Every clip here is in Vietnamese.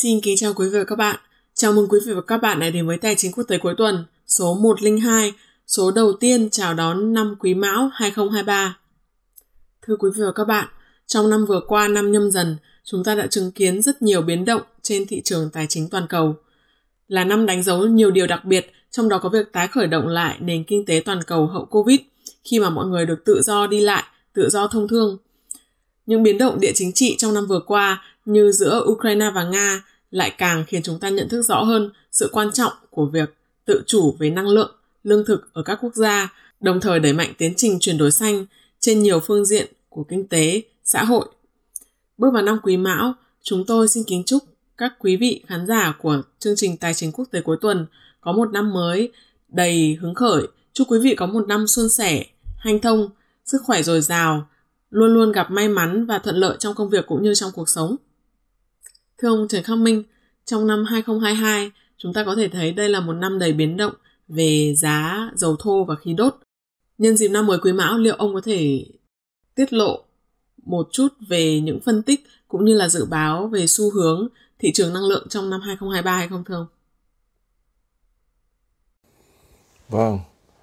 Xin kính chào quý vị và các bạn. Chào mừng quý vị và các bạn đã đến với Tài chính quốc tế cuối tuần số 102, số đầu tiên chào đón năm Quý Mão 2023. Thưa quý vị và các bạn, trong năm vừa qua, năm Nhâm Dần, chúng ta đã chứng kiến rất nhiều biến động trên thị trường tài chính toàn cầu. Là năm đánh dấu nhiều điều đặc biệt, trong đó có việc tái khởi động lại nền kinh tế toàn cầu hậu Covid, khi mà mọi người được tự do đi lại, tự do thông thương. Những biến động địa chính trị trong năm vừa qua như giữa Ukraine và Nga lại càng khiến chúng ta nhận thức rõ hơn sự quan trọng của việc tự chủ về năng lượng, lương thực ở các quốc gia, đồng thời đẩy mạnh tiến trình chuyển đổi xanh trên nhiều phương diện của kinh tế, xã hội. Bước vào năm Quý Mão, chúng tôi xin kính chúc các quý vị khán giả của chương trình Tài chính quốc tế cuối tuần có một năm mới đầy hứng khởi. Chúc quý vị có một năm suôn sẻ, hanh thông, sức khỏe dồi dào, luôn luôn gặp may mắn và thuận lợi trong công việc cũng như trong cuộc sống. Thưa ông Trần Khắc Minh, trong năm 2022, chúng ta có thể thấy đây là một năm đầy biến động về giá dầu thô và khí đốt. Nhân dịp năm mới Quý Mão, liệu ông có thể tiết lộ một chút về những phân tích cũng như là dự báo về xu hướng thị trường năng lượng trong năm 2023 hay không thưa ông? Vâng,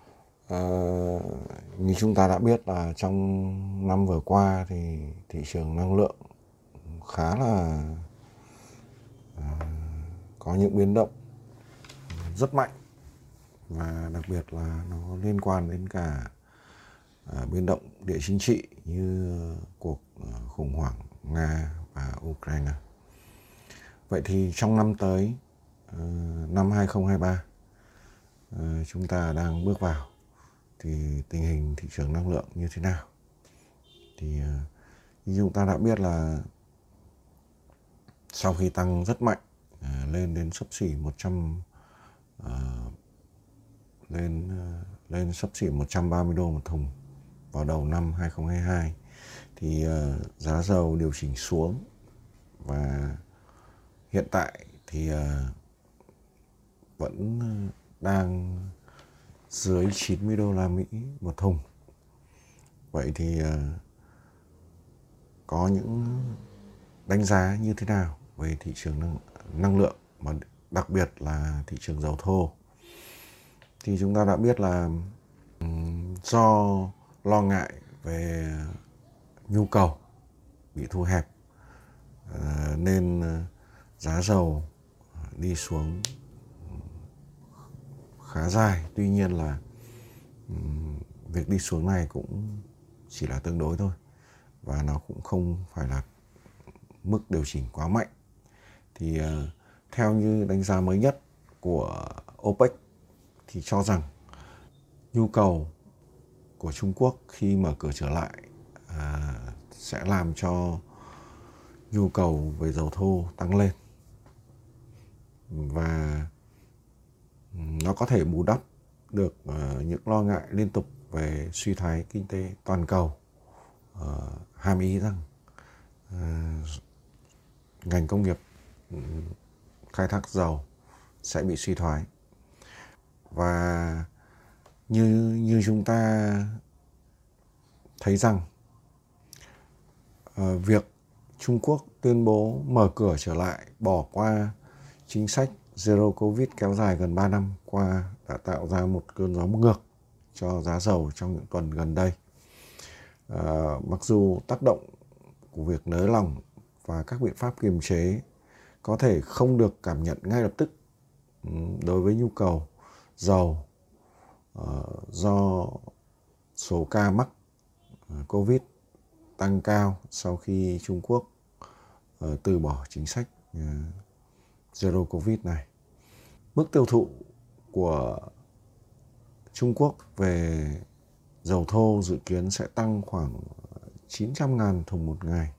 như chúng ta đã biết là trong năm vừa qua thì thị trường năng lượng khá là có những biến động rất mạnh, và đặc biệt là nó liên quan đến cả biến động địa chính trị như cuộc khủng hoảng Nga và Ukraine. Vậy thì trong năm tới, năm 2023, chúng ta đang bước vào thì tình hình thị trường năng lượng như thế nào? Thì như chúng ta đã biết là sau khi tăng rất mạnh lên đến xấp xỉ 130 đô một thùng vào đầu năm 2022, thì giá dầu điều chỉnh xuống, và hiện tại thì vẫn đang dưới 90 đô la Mỹ một thùng. Vậy thì có những đánh giá như thế nào về thị trường năng lượng, mà đặc biệt là thị trường dầu thô? Thì chúng ta đã biết là do lo ngại về nhu cầu bị thu hẹp nên giá dầu đi xuống khá dài. Tuy nhiên là việc đi xuống này cũng chỉ là tương đối thôi, và nó cũng không phải là mức điều chỉnh quá mạnh. Thì theo như đánh giá mới nhất của OPEC thì cho rằng nhu cầu của Trung Quốc khi mở cửa trở lại sẽ làm cho nhu cầu về dầu thô tăng lên, và nó có thể bù đắp được những lo ngại liên tục về suy thoái kinh tế toàn cầu, hàm ý rằng ngành công nghiệp khai thác dầu sẽ bị suy thoái. Và như chúng ta thấy rằng việc Trung Quốc tuyên bố mở cửa trở lại, bỏ qua chính sách Zero Covid kéo dài gần 3 năm qua đã tạo ra một cơn gió ngược cho giá dầu trong những tuần gần đây. Mặc dù tác động của việc nới lỏng và các biện pháp kiềm chế có thể không được cảm nhận ngay lập tức đối với nhu cầu dầu do số ca mắc Covid tăng cao sau khi Trung Quốc từ bỏ chính sách Zero Covid này. Mức tiêu thụ của Trung Quốc về dầu thô dự kiến sẽ tăng khoảng 900.000 thùng một ngày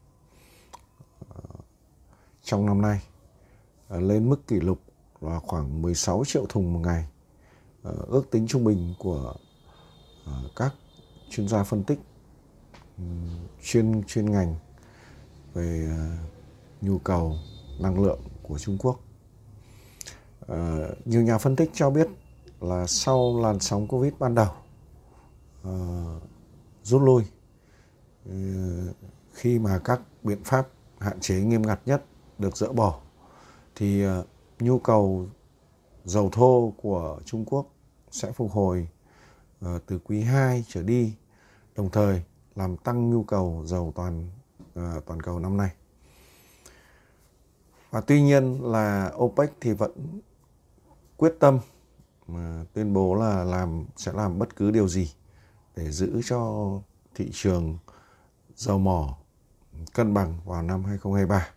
trong năm nay, lên mức kỷ lục là khoảng 16 triệu thùng một ngày. Ước tính trung bình của các chuyên gia phân tích chuyên ngành về nhu cầu năng lượng của Trung Quốc. Nhiều nhà phân tích cho biết là sau làn sóng Covid ban đầu rút lui, khi mà các biện pháp hạn chế nghiêm ngặt nhất được dỡ bỏ, thì nhu cầu dầu thô của Trung Quốc sẽ phục hồi từ quý 2 trở đi, đồng thời làm tăng nhu cầu dầu toàn cầu năm nay. Và tuy nhiên là OPEC thì vẫn quyết tâm tuyên bố là sẽ làm bất cứ điều gì để giữ cho thị trường dầu mỏ cân bằng vào năm 2023.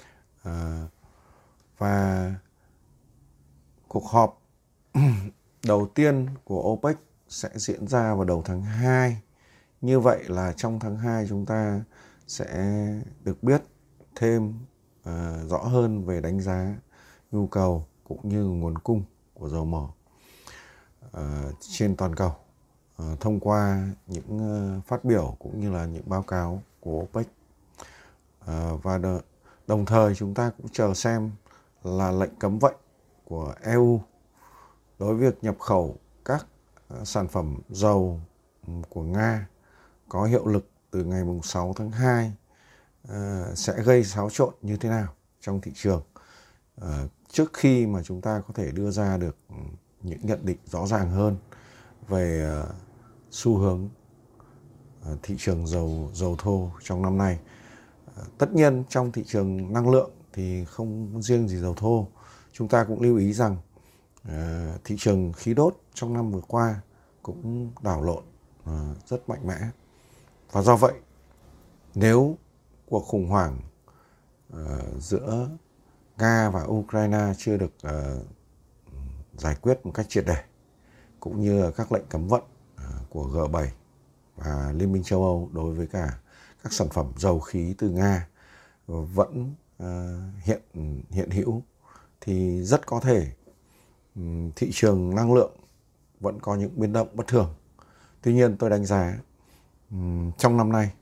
Và cuộc họp đầu tiên của OPEC sẽ diễn ra vào đầu tháng 2. Như vậy là trong tháng 2 chúng ta sẽ được biết thêm rõ hơn về đánh giá nhu cầu cũng như nguồn cung của dầu mỏ trên toàn cầu thông qua những phát biểu cũng như là những báo cáo của OPEC. Và đồng thời chúng ta cũng chờ xem là lệnh cấm vận của EU đối với việc nhập khẩu các sản phẩm dầu của Nga có hiệu lực từ ngày 6 tháng 2 sẽ gây xáo trộn như thế nào trong thị trường trước khi mà chúng ta có thể đưa ra được những nhận định rõ ràng hơn về xu hướng thị trường dầu thô trong năm nay. Tất nhiên trong thị trường năng lượng thì không riêng gì dầu thô, chúng ta cũng lưu ý rằng thị trường khí đốt trong năm vừa qua cũng đảo lộn rất mạnh mẽ. Và do vậy, nếu cuộc khủng hoảng giữa Nga và Ukraine chưa được giải quyết một cách triệt để, cũng như các lệnh cấm vận của G7 và Liên minh châu Âu đối với cả các sản phẩm dầu khí từ Nga vẫn hiện hữu, thì rất có thể thị trường năng lượng vẫn có những biến động bất thường. Tuy nhiên tôi đánh giá trong năm nay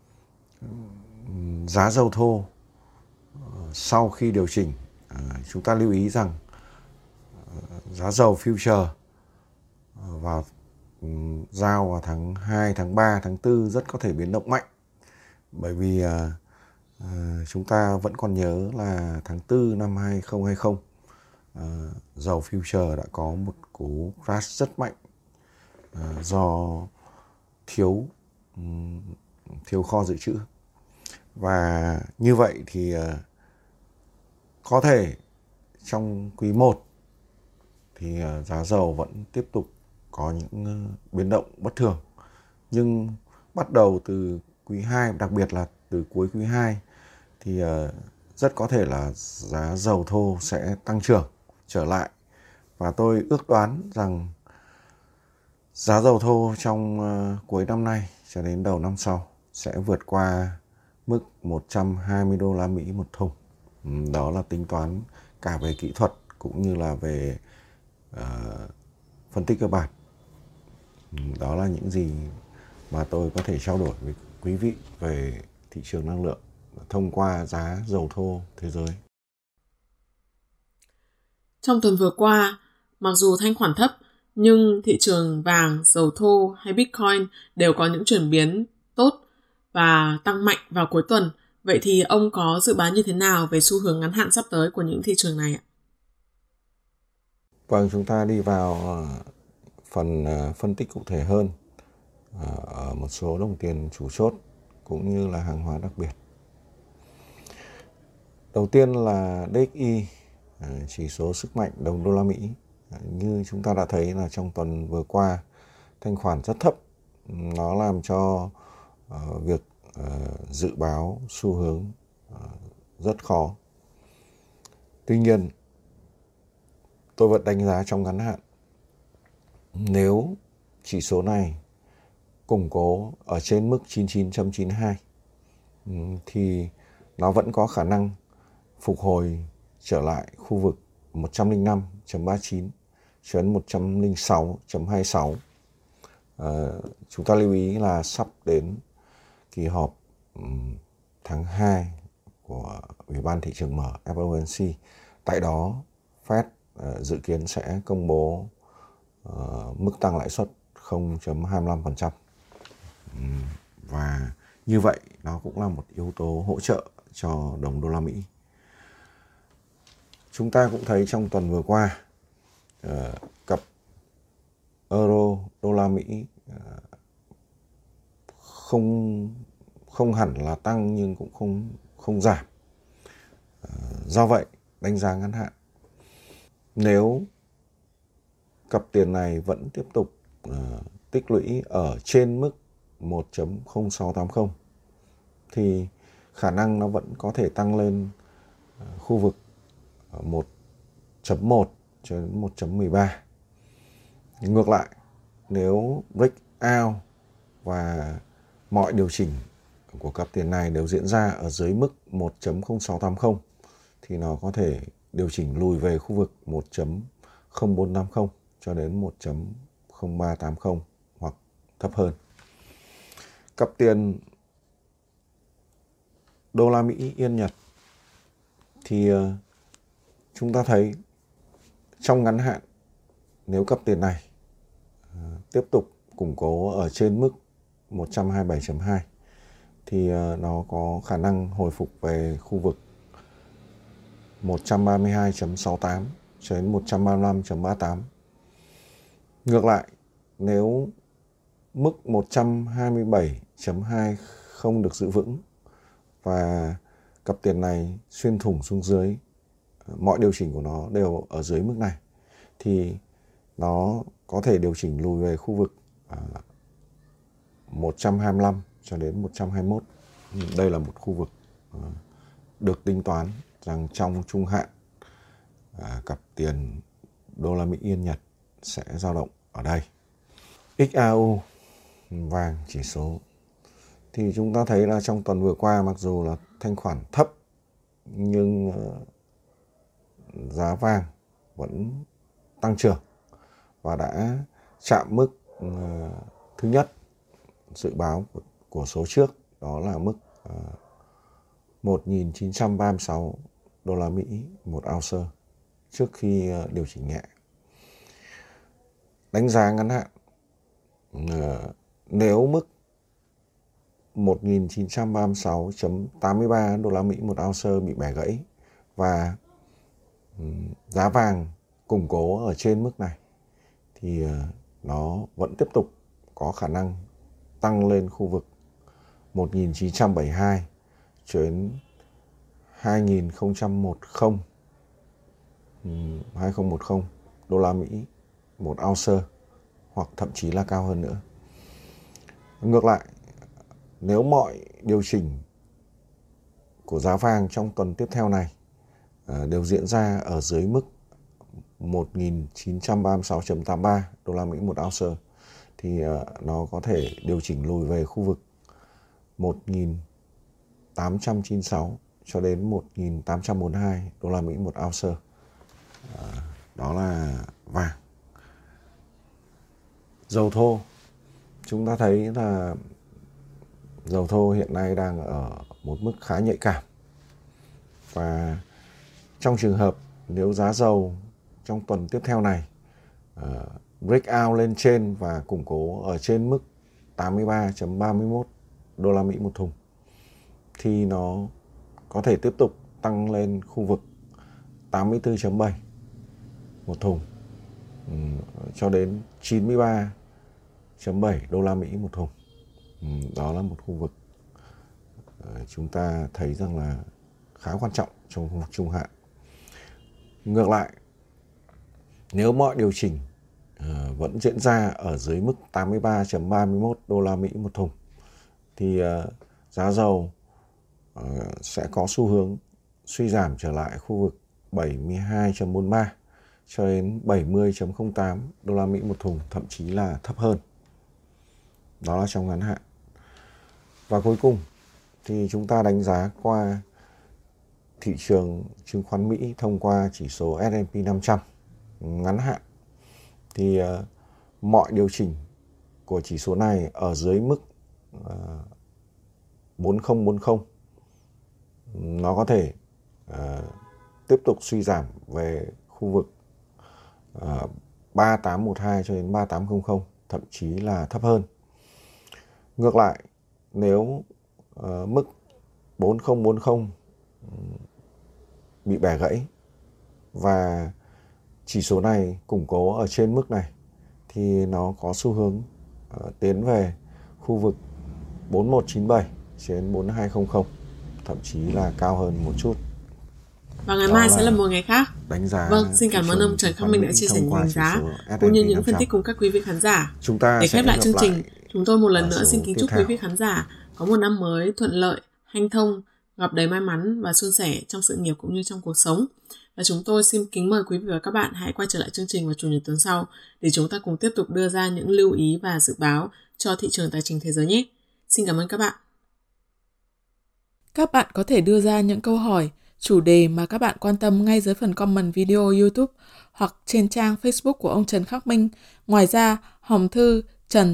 giá dầu thô sau khi điều chỉnh, chúng ta lưu ý rằng giá dầu future giao vào tháng 2, tháng 3, tháng 4 rất có thể biến động mạnh. Bởi vì chúng ta vẫn còn nhớ là tháng 4 năm 2020, dầu future đã có một cú crash rất mạnh do thiếu kho dự trữ. Và như vậy thì có thể trong quý 1 thì giá dầu vẫn tiếp tục có những biến động bất thường. Nhưng bắt đầu từ quý 2, đặc biệt là từ cuối quý 2 thì rất có thể là giá dầu thô sẽ tăng trưởng trở lại. Và tôi ước đoán rằng giá dầu thô trong cuối năm nay cho đến đầu năm sau sẽ vượt qua mức 120 đô la Mỹ một thùng. Đó là tính toán cả về kỹ thuật cũng như là về phân tích cơ bản. Đó là những gì mà tôi có thể trao đổi với quý vị về thị trường năng lượng thông qua giá dầu thô thế giới. Trong tuần vừa qua, mặc dù thanh khoản thấp, nhưng thị trường vàng, dầu thô hay Bitcoin đều có những chuyển biến tốt và tăng mạnh vào cuối tuần. Vậy thì ông có dự báo như thế nào về xu hướng ngắn hạn sắp tới của những thị trường này ạ? Vâng, chúng ta đi vào phần phân tích cụ thể hơn ở một số đồng tiền chủ chốt cũng như là hàng hóa đặc biệt. Đầu tiên là DXY, chỉ số sức mạnh đồng đô la Mỹ. Như chúng ta đã thấy là trong tuần vừa qua thanh khoản rất thấp, nó làm cho việc dự báo xu hướng rất khó. Tuy nhiên tôi vẫn đánh giá trong ngắn hạn, nếu chỉ số này củng cố ở trên mức 99.92 thì nó vẫn có khả năng phục hồi trở lại khu vực 105.39 cho đến 106.26. Chúng ta lưu ý là sắp đến kỳ họp tháng 2 của Ủy ban Thị trường mở FOMC. Tại đó Fed dự kiến sẽ công bố mức tăng lãi suất 0.25%. Và như vậy nó cũng là một yếu tố hỗ trợ cho đồng đô la Mỹ. Chúng ta cũng thấy trong tuần vừa qua cặp euro đô la Mỹ không hẳn là tăng nhưng cũng không giảm. Do vậy, đánh giá ngắn hạn, nếu cặp tiền này vẫn tiếp tục tích lũy ở trên mức 1.0680 thì khả năng nó vẫn có thể tăng lên khu vực 1.1 cho đến 1.13. Ngược lại, nếu break out và mọi điều chỉnh của cặp tiền này đều diễn ra ở dưới mức 1.0680 thì nó có thể điều chỉnh lùi về khu vực 1.0450 cho đến 1.0380 hoặc thấp hơn. Cặp tiền đô la Mỹ Yên Nhật thì chúng ta thấy trong ngắn hạn, nếu cặp tiền này tiếp tục củng cố ở trên mức 127.2 thì nó có khả năng hồi phục về khu vực 132.68 cho đến 135.38. Ngược lại, nếu mức 127.2 không được giữ vững và cặp tiền này xuyên thủng xuống dưới, mọi điều chỉnh của nó đều ở dưới mức này, thì nó có thể điều chỉnh lùi về khu vực 125 cho đến 121. Đây là một khu vực được tính toán rằng trong trung hạn cặp tiền đô la Mỹ Yên Nhật sẽ dao động ở đây. XAU vàng chỉ số thì chúng ta thấy là trong tuần vừa qua, mặc dù là thanh khoản thấp nhưng giá vàng vẫn tăng trưởng và đã chạm mức thứ nhất dự báo của số trước, đó là mức 1.936 đô la Mỹ một ounce trước khi điều chỉnh nhẹ. Đánh giá ngắn hạn, nếu mức 1.936.83 đô la Mỹ một ounce bị bẻ gãy và giá vàng củng cố ở trên mức này thì nó vẫn tiếp tục có khả năng tăng lên khu vực 1.972 cho đến 2010 đô la Mỹ một ounce hoặc thậm chí là cao hơn nữa. Ngược lại, nếu mọi điều chỉnh của giá vàng trong tuần tiếp theo này đều diễn ra ở dưới mức 1.936.83 đô la Mỹ một ounce thì nó có thể điều chỉnh lùi về khu vực 1.896 cho đến 1.842 đô la Mỹ một ounce. Đó là vàng. Dầu thô, chúng ta thấy là dầu thô hiện nay đang ở một mức khá nhạy cảm, và trong trường hợp nếu giá dầu trong tuần tiếp theo này break out lên trên và củng cố ở trên mức 83.31 đô la Mỹ một thùng thì nó có thể tiếp tục tăng lên khu vực 84.7 một thùng cho đến 93.7 đô la Mỹ một thùng. Đó là một khu vực chúng ta thấy rằng là khá quan trọng trong khu vực trung hạn. Ngược lại, nếu mọi điều chỉnh vẫn diễn ra ở dưới mức 83.31 đô la Mỹ một thùng thì giá dầu sẽ có xu hướng suy giảm trở lại khu vực 72.43 cho đến 70.08 đô la Mỹ một thùng, thậm chí là thấp hơn. Đó là trong ngắn hạn. Và cuối cùng thì chúng ta đánh giá qua thị trường chứng khoán Mỹ thông qua chỉ số S&P 500 ngắn hạn thì mọi điều chỉnh của chỉ số này ở dưới mức 4040 nó có thể tiếp tục suy giảm về khu vực 3812 cho đến 3800, thậm chí là thấp hơn. Ngược lại, nếu mức 4040 bị bẻ gãy và chỉ số này củng cố ở trên mức này thì nó có xu hướng tiến về khu vực 4197 trên 4200, thậm chí là cao hơn một chút. Và ngày mai sẽ là một ngày khác. Đánh giá. Vâng, xin cảm ơn ông Trần Khắc Minh đã chia sẻ những đánh giá cũng như những phân tích cùng các quý vị khán giả. Để khép lại chương trình, chúng tôi một lần nữa xin kính chúc quý vị khán giả có một năm mới thuận lợi, hanh thông, gặp đầy may mắn và suôn sẻ trong sự nghiệp cũng như trong cuộc sống. Và chúng tôi xin kính mời quý vị và các bạn hãy quay trở lại chương trình vào Chủ nhật tuần sau để chúng ta cùng tiếp tục đưa ra những lưu ý và dự báo cho thị trường tài chính thế giới nhé. Xin cảm ơn các bạn. Các bạn có thể đưa ra những câu hỏi, chủ đề mà các bạn quan tâm ngay dưới phần comment video YouTube hoặc trên trang Facebook của ông Trần Khắc Minh. Ngoài ra, hòm thư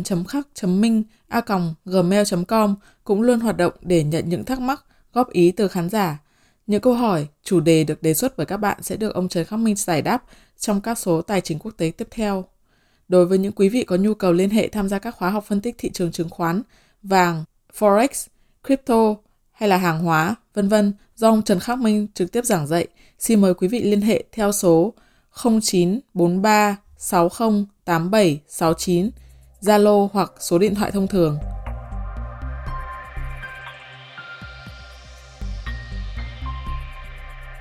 trần.khắc.minh@gmail.com cũng luôn hoạt động để nhận những thắc mắc, góp ý từ khán giả. Những câu hỏi, chủ đề được đề xuất bởi các bạn sẽ được ông Trần Khắc Minh giải đáp trong các số tài chính quốc tế tiếp theo. Đối với những quý vị có nhu cầu liên hệ tham gia các khóa học phân tích thị trường chứng khoán, vàng, forex, crypto hay là hàng hóa, v.v. do ông Trần Khắc Minh trực tiếp giảng dạy, xin mời quý vị liên hệ theo số 0943 60 87 69, Zalo hoặc số điện thoại thông thường